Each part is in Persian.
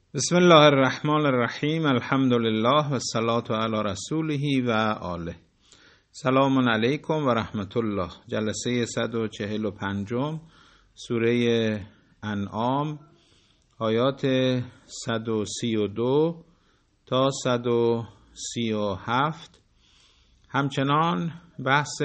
بسم الله الرحمن الرحیم. الحمد لله و الصلاة علی رسوله و آله. سلام علیکم و رحمت الله. جلسه 145 سوره انعام، آیات 132 تا 137. همچنان بحث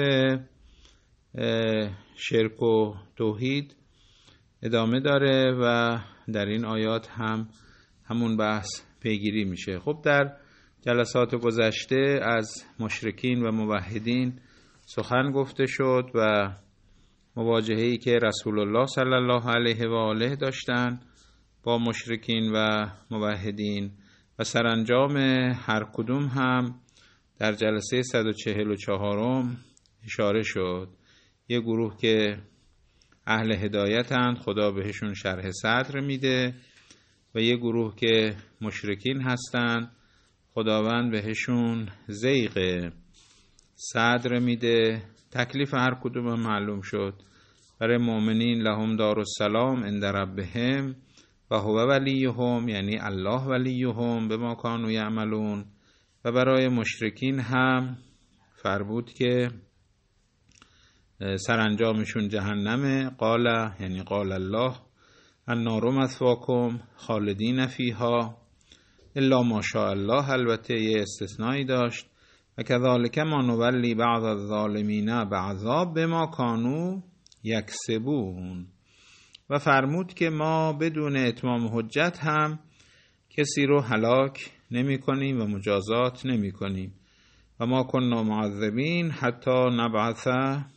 شرک و توحید ادامه داره و در این آیات همون بحث پیگیری میشه. خب در جلسات گذشته از مشرکین و موحدین سخن گفته شد و مواجهه‌ای که رسول الله صلی الله علیه و آله داشتن با مشرکین و موحدین و سرانجام هر کدوم هم در جلسه 144 اشاره شد. یه گروه که اهل هدایتند، خدا بهشون شرح صدر میده، و یه گروه که مشرکین هستند، خداوند بهشون ضیق صدر میده. تکلیف هر کدوم معلوم شد. برای مؤمنین لهم دار السلام عند ربهم و هو ولیهم، یعنی الله ولیهم بما کانوا یعملون. و برای مشرکین هم فرمود که سرانجامشون جهنمه. قال، یعنی قال الله النار مثواکم خالدین فیها الا ما شاء الله. البته یه استثنایی داشت. و کذالک ما نولی بعض الظالمین بعضا بما کانوا یکسبون. و فرمود که ما بدون اتمام حجت هم کسی رو هلاک نمی کنیم و مجازات نمی کنیم. و ما کنا معذبین حتی نبعث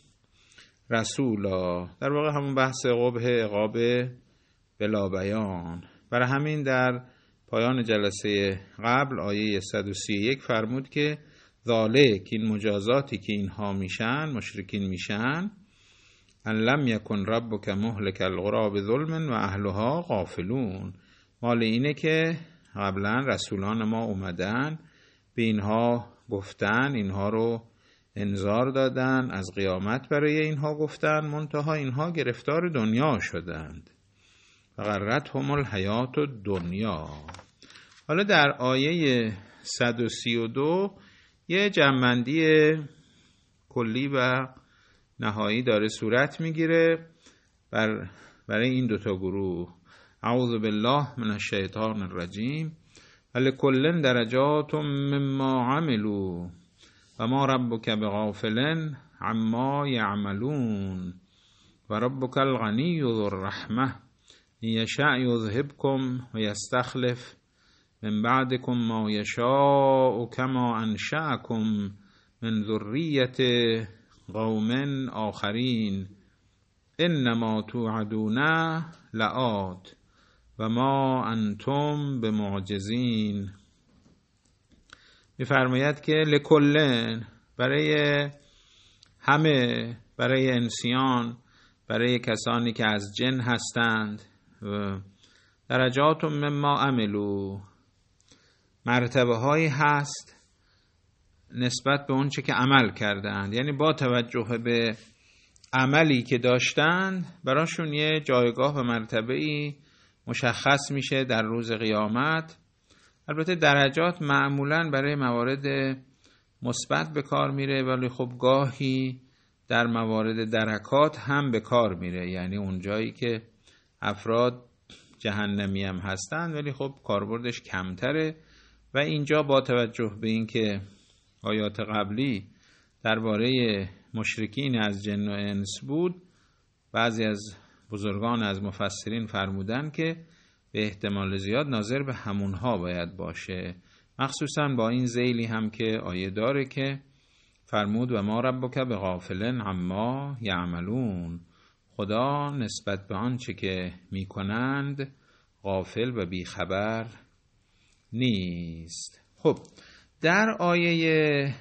رسولا. در واقع همون بحث قبح عقاب بلا بیان. برای همین در پایان جلسه قبل آیه 131 فرمود که ذالک، این مجازاتی که اینها میشن، مشرکین میشن، ان لم یکن ربک مهلک القری بظلم و اهلها غافلون. مال اینه که قبلا رسولان ما اومدن به اینها گفتن، اینها رو انذار دادن، از قیامت برای اینها گفتن، منتها اینها گرفتار دنیا شدند. غرتهم الحیات الدنیا. حالا در آیه 132 یه جمع‌بندی کلی و نهایی داره صورت میگیره برای این دوتا گروه. اعوذ بالله من الشیطان الرجیم. ولکل درجات مما عملوا و ما ربک بغافل عما یعملون و ربک الغنی ذو الرحمه یشاء یذهبکم و یستخلف من بعدکم ما یشاء کما انشأکم من ذریة قوم آخرین انما توعدون لآت و ما انتم بمعجزین. می‌فرماید که لکلن، برای همه، برای انسیان، برای کسانی که از جن هستند، درجات مما عملو، مرتبه هایی هست نسبت به اون چه که عمل کردند. یعنی با توجه به عملی که داشتند براشون یه جایگاه و مرتبه‌ای مشخص میشه در روز قیامت. البته درجات معمولاً برای موارد مثبت به کار میره، ولی خب گاهی در موارد درکات هم به کار میره، یعنی اون جایی که افراد جهنمی هم هستن ولی خب کاربردش کمتره. و اینجا با توجه به این که آیات قبلی درباره مشرکین از جن و انس بود، بعضی از بزرگان از مفسرین فرمودن که به احتمال زیاد ناظر به همونها باید باشه، مخصوصا با این ذیلی هم که آیه داره که فرمود و ما ربک بغافل عما یعملون. خدا نسبت به آنچه که میکنند غافل و بیخبر نیست. خب در آیه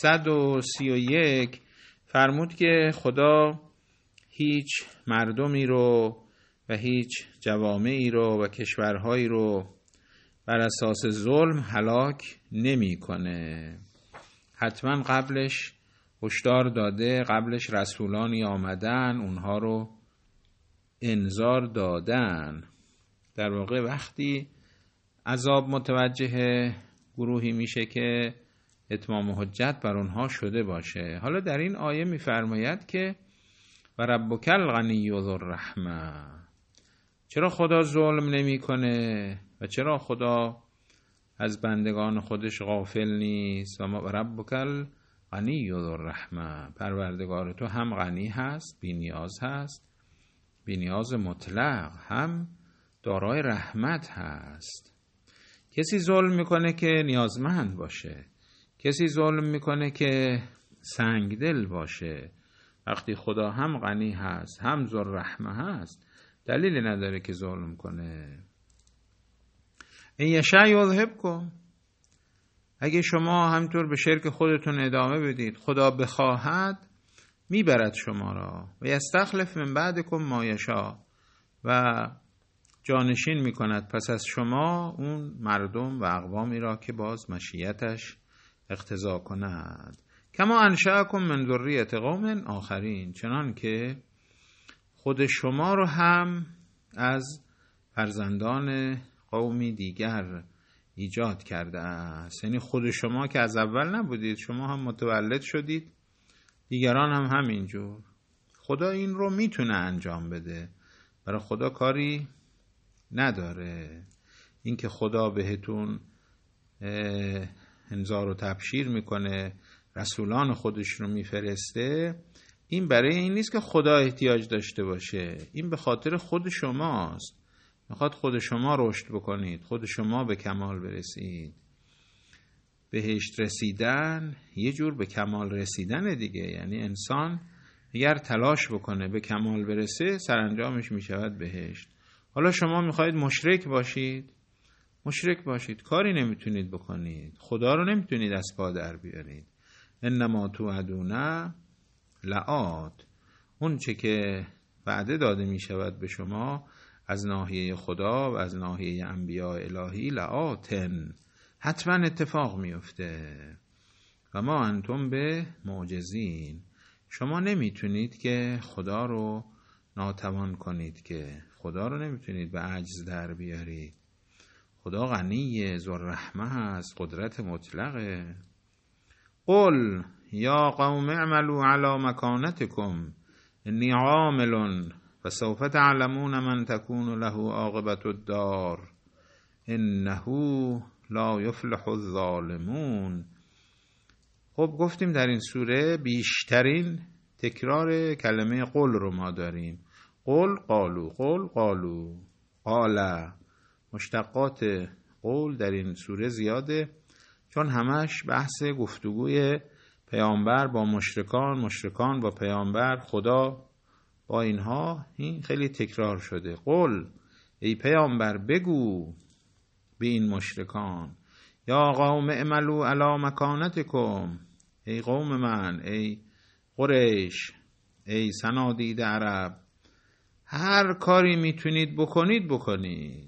131 فرمود که خدا هیچ مردمی رو و هیچ جوامعی رو و کشورهایی رو بر اساس ظلم هلاک نمی کنه. حتما قبلش هشدار داده، قبلش رسولانی آمدن، اونها رو انذار دادن. در واقع وقتی عذاب متوجه گروهی میشه که اتمام حجت بر اونها شده باشه. حالا در این آیه میفرماید که و ربک الغنی ذو الرحمه، چرا خدا ظلم نمیکنه و چرا خدا از بندگان خودش غافل نیست؟ و ربک الغنی ذو الرحمه، پروردگار تو هم غنی هست، بی نیاز هست، بی نیاز مطلق، هم دارای رحمت هست. کسی ظلم میکنه که نیازمند باشه، کسی ظلم میکنه که سنگدل باشه. وقتی خدا هم غنی هست هم ذو الرحمه هست، دلیلی نداره که ظلم کنه. این یشاء یذهبکم، اگه شما همطور به شرک خودتون ادامه بدید، خدا بخواهد میبرد شما را و یستخلف من بعدکم ما یشاء، و جانشین میکند پس از شما اون مردم و اقوامی را که باز مشیتش اقتضا کند. کما انشأکم من ذریة قوم آخرین، چنان که خود شما رو هم از فرزندان قومی دیگر ایجاد کرده است. یعنی خود شما که از اول نبودید، شما هم متولد شدید، دیگران هم همینجور. خدا این رو میتونه انجام بده، برای خدا کاری نداره. این که خدا بهتون انذار و تبشیر میکنه، رسولان خودش رو میفرسته، این برای این نیست که خدا احتیاج داشته باشه، این به خاطر خود شماست. میخواد خود شما رشد بکنید، خود شما به کمال برسید. بهشت رسیدن یه جور به کمال رسیدن دیگه، یعنی انسان اگر تلاش بکنه به کمال برسه، سرانجامش میشود بهشت. حالا شما میخواید مشرک باشید، مشرک باشید، کاری نمیتونید بکنید، خدا رو نمیتونید از پا در بیارید. انما توعدون لآت، اون چه که وعده داده میشود به شما از ناحیه خدا و از ناحیه انبیاء الهی، لآتن، حتما اتفاق میفته. و ما انتم به معجزین، شما نمیتونید که خدا رو ناتوان کنید، که خدا رو نمیتونید به عجز در بیارید. خدا غنی ذو الرحمه هست، قدرت مطلقه. قل یا قوم اعملوا علی مکانتکم انی عامل فسوف تعلمون من تكون له عاقبة الدار انه لا یفلح الظالمون. خب گفتیم در این سوره بیشترین تکرار کلمه قل رو ما داریم. قل قالو، قل قالو، قال. مشتقات قول در این سوره زیاده، چون همش بحث گفتگوی پیامبر با مشرکان، مشرکان با پیامبر، خدا با اینها، این خیلی تکرار شده. قل، ای پیامبر بگو به این مشرکان، یا قوم اعملوا علی مکانتکم، ای قوم من، ای قریش، ای صنادید عرب، هر کاری میتونید بکنید بکنید،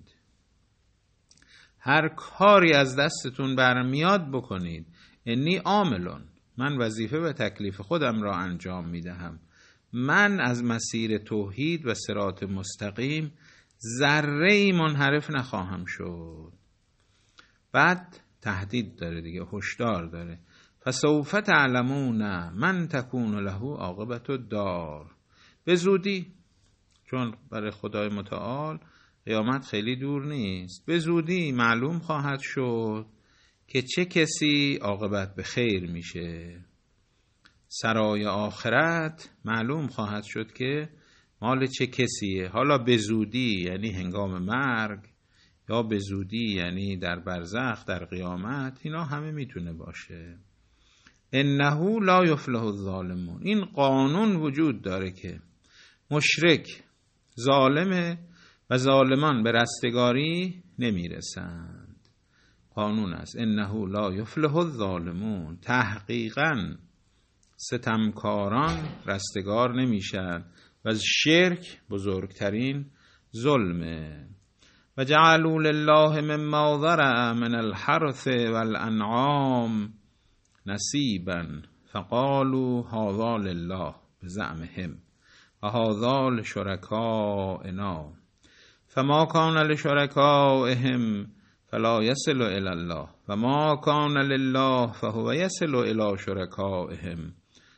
هر کاری از دستتون برمیاد بکنید. انی عاملون، من وظیفه و تکلیف خودم را انجام میدهم، من از مسیر توحید و صراط مستقیم ذره‌ای منحرف نخواهم شد. بعد تهدید داره دیگه، هشدار داره. فسوف تعلمون من تكون له عاقبة الدار، به زودی، چون برای خدای متعال قیامت خیلی دور نیست، به زودی معلوم خواهد شد که چه کسی عاقبت به خیر میشه. سرای آخرت معلوم خواهد شد که مال چه کسیه. حالا به زودی یعنی هنگام مرگ، یا به زودی یعنی در برزخ، در قیامت، اینا همه میتونه باشه. انه لا یفلح الظالمون، این قانون وجود داره که مشرک ظالمه و ظالمان به رستگاری نمیرسند. قانون است. انه لا یفلح الظالمون، تحقیقاً ستمکاران رستگار نمیشن و شرک بزرگترین ظلمه. و جعلوا لله مما ذرأ من الحرث والانعام نصیبا فقالوا هذا لله بزعمهم و هذا لشرکائنا فما کان لشرکائهم فلا یصل الی الله و ما کان لله فهو یصل الی شرکائهم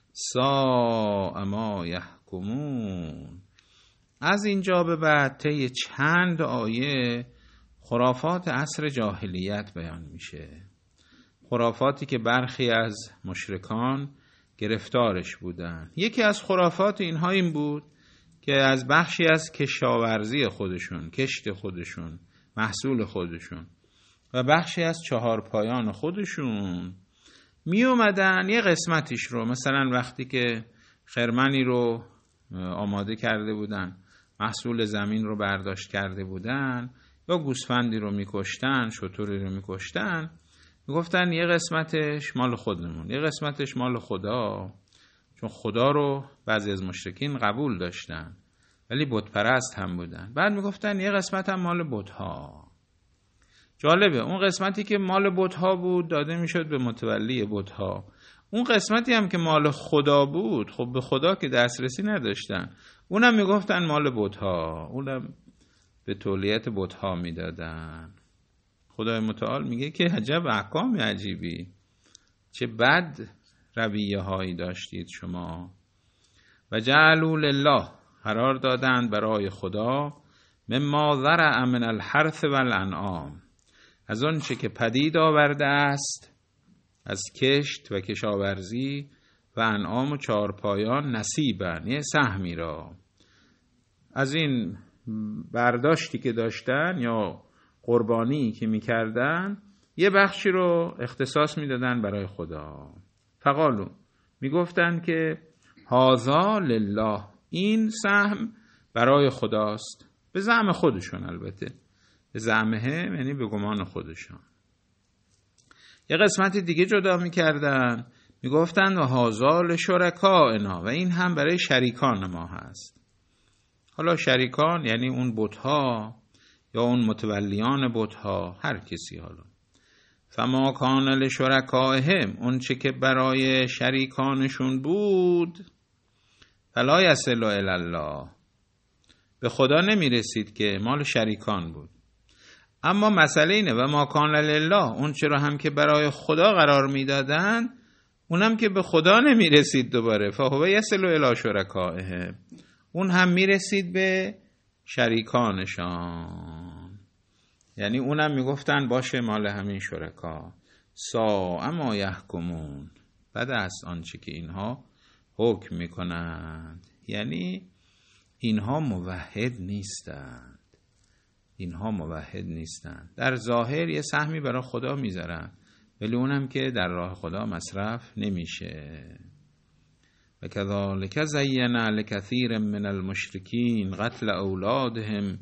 ساء ما یحکمون. از اینجا به بعد طی چند آیه خرافات عصر جاهلیت بیان میشه، خرافاتی که برخی از مشرکان گرفتارش بودن. یکی از خرافات اینها این بود که از بخشی از کشاورزی خودشون، کشت خودشون، محصول خودشون و بخشی از چهارپایان خودشون می اومدن یه قسمتیش رو، مثلا وقتی که خرمنی رو آماده کرده بودن، محصول زمین رو برداشت کرده بودن، یا گوسفندی رو میکشتن، شتری رو میکشتن، میگفتن یه قسمتش مال خودمون، یه قسمتش مال خدا، چون خدا رو بعضی از مشرکین قبول داشتن ولی بت پرست هم بودن. بعد میگفتن یه قسمت هم مال بت‌ها. جالبه، اون قسمتی که مال بت‌ها بود داده میشد به متولی بت‌ها، اون قسمتی هم که مال خدا بود خب به خدا که دسترسی نداشتن، اونم میگفتن مال بت‌ها، اونم به تولیت بت‌ها میدادن. خدای متعال میگه که عجب احکام عجیبی، چه بد رویه هایی داشتید شما. و جعلوا لله، قرار دادند برای خدا، مما ذرع من الحرث والانعام، از آن چه که پدید آورده است از کشت و کشاورزی و انعام و چهارپایان، نصیبن، یه سهمی را از این برداشتی که داشتن یا قربانی که میکردن یه بخشی رو اختصاص میدادن برای خدا. فقالو، میگفتن که هذا لله، این سهم برای خداست، به زعم خودشون، البته به زعمه یعنی به گمان خودشون. یه قسمت دیگه جدا میکردن، میگفتن و هذا لشرکائنا، و این هم برای شریکان ما هست. حالا شریکان یعنی اون بت‌ها یا اون متولیان بت‌ها، هر کسی. حالا فما کان لشرکائهم، اون چه که برای شریکانشون بود، فلا یصل الی الله، به خدا نمی رسید که مال شریکان بود. اما مسئله اینه و ما کان لله، اون چه رو هم که برای خدا قرار می دادن اونم که به خدا نمی رسید دوباره، فهو یصل الی شرکائهم، اون هم می رسید به شریکانشان، یعنی اونم می گفتن باشه مال همین شرکا. ساء ما یحکمون، بد است آنچه که اینها حکم می کنند، یعنی اینها موحد نیستند، اینها موحد نیستند. در ظاهر یه سهمی برای خدا میذارن ولی اونم که در راه خدا مصرف نمیشه. و کذالک زینا لکثیر من المشرکین قتل اولادهم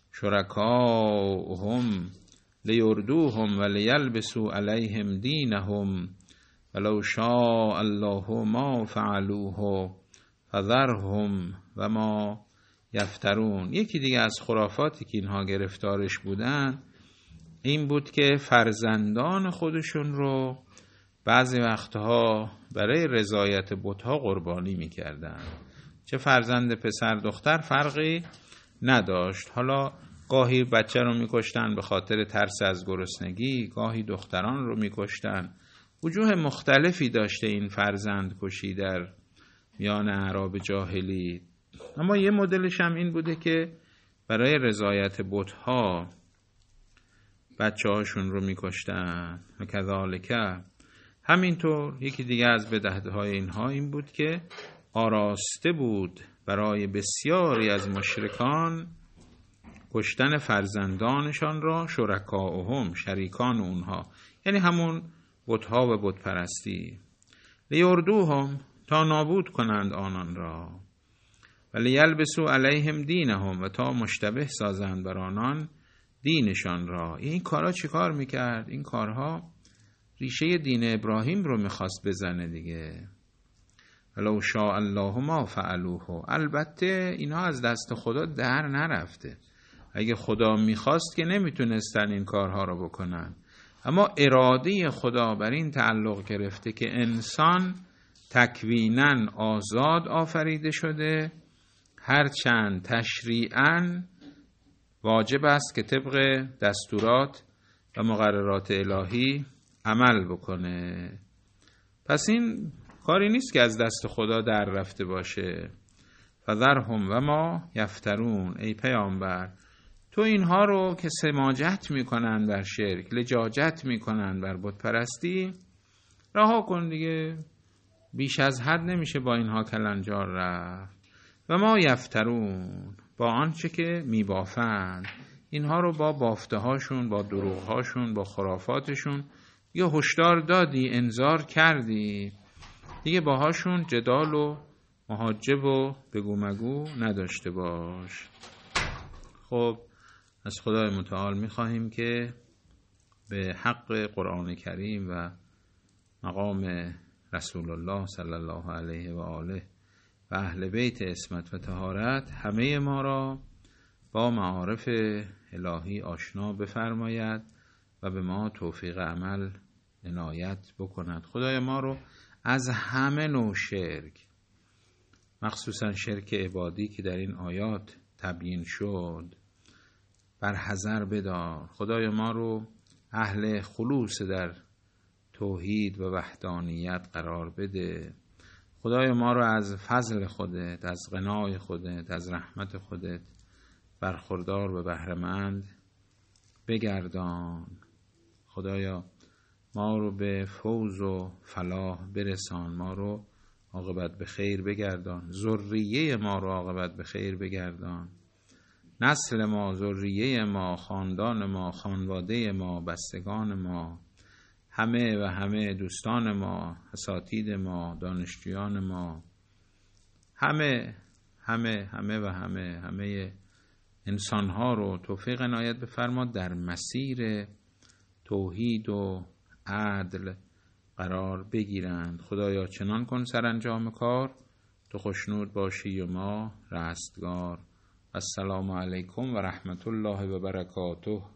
شرکاءهم لیردوهم و لیلبسوا علیهم دینهم ولو شاء الله ما فعلوه فذرهم و ما یفترون. یکی دیگه از خرافاتی که اینها گرفتارش بودن این بود که فرزندان خودشون رو بعضی وقتها برای رضایت بت‌ها قربانی می‌کردن. چه فرزند پسر دختر فرقی نداشت. حالا گاهی بچه رو می‌کشتن به خاطر ترس از گرسنگی، گاهی دختران رو می‌کشتن. وجوه مختلفی داشته این فرزند کشی در میان اعراب جاهلی. اما یه مدلش هم این بوده که برای رضایت بت‌ها بچه هاشون رو میکشتن. و کذالک، همینطور یکی دیگه از بدعت‌های اینها این بود که آراسته بود برای بسیاری از مشرکان کشتن فرزندانشان را شرکاءهم، شریکان اونها، یعنی همون بت‌ها و بت پرستی. لیردوهم، تا نابود کنند آنان را، و لیلبسوا علیهم دینهم، و تا مشتبه سازند بر آنان دینشان را. این کارها چی کار میکرد؟ این کارها ریشه دین ابراهیم رو میخواست بزنه دیگه. ولو شاء الله ما فعلوه، البته اینها از دست خدا در نرفته، اگه خدا میخواست که نمیتونستن این کارها رو بکنن، اما اراده خدا بر این تعلق گرفته که انسان تکویناً آزاد آفریده شده، هرچند تشریعاً واجب است که طبق دستورات و مقررات الهی عمل بکنه. پس این کاری نیست که از دست خدا در رفته باشه. فذرهم و ما یفترون. ای پیامبر تو اینها رو که سماجت میکنن بر شرک، لجاجت میکنن بر بت پرستی، رها کن دیگه. بیش از حد نمیشه با اینها کلنجار رفت. و ما یفترون، با آنچه که میبافند، اینها رو با بافته هاشون، با دروغ هاشون، با خرافاتشون یا هشدار دادی، انذار کردی دیگه، باهاشون جدال و محاجب و بگو مگو نداشته باش. خب از خدای متعال میخواهیم که به حق قرآن کریم و مقام رسول الله صلی الله علیه و آله و اهل بیت عصمت و طهارت همه ما را با معارف الهی آشنا بفرماید و به ما توفیق عمل عنایت بکند. خدای ما رو از همه نوع شرک، مخصوصا شرک عبادی که در این آیات تبیین شد، بر حذر بدار. خدای ما رو اهل خلوص در توحید و وحدانیت قرار بده. خدای ما رو از فضل خودت، از غنای خودت، از رحمت خودت برخوردار و بهره‌مند بگردان. خدایا ما رو به فوز و فلاح برسان، ما رو عاقبت به خیر بگردان، ذریه ما رو عاقبت به خیر بگردان، نسل ما، ذریه ما، خاندان ما، خانواده ما، بستگان ما، همه دوستان ما، اساتید ما، دانشجویان ما، همه انسانها رو توفیق عنایت بفرما در مسیر توحید و عدل قرار بگیرند. خدایا چنان کن سرانجام کار تو خوشنود باشی و ما رستگار. السلام علیکم و رحمت الله و برکاته.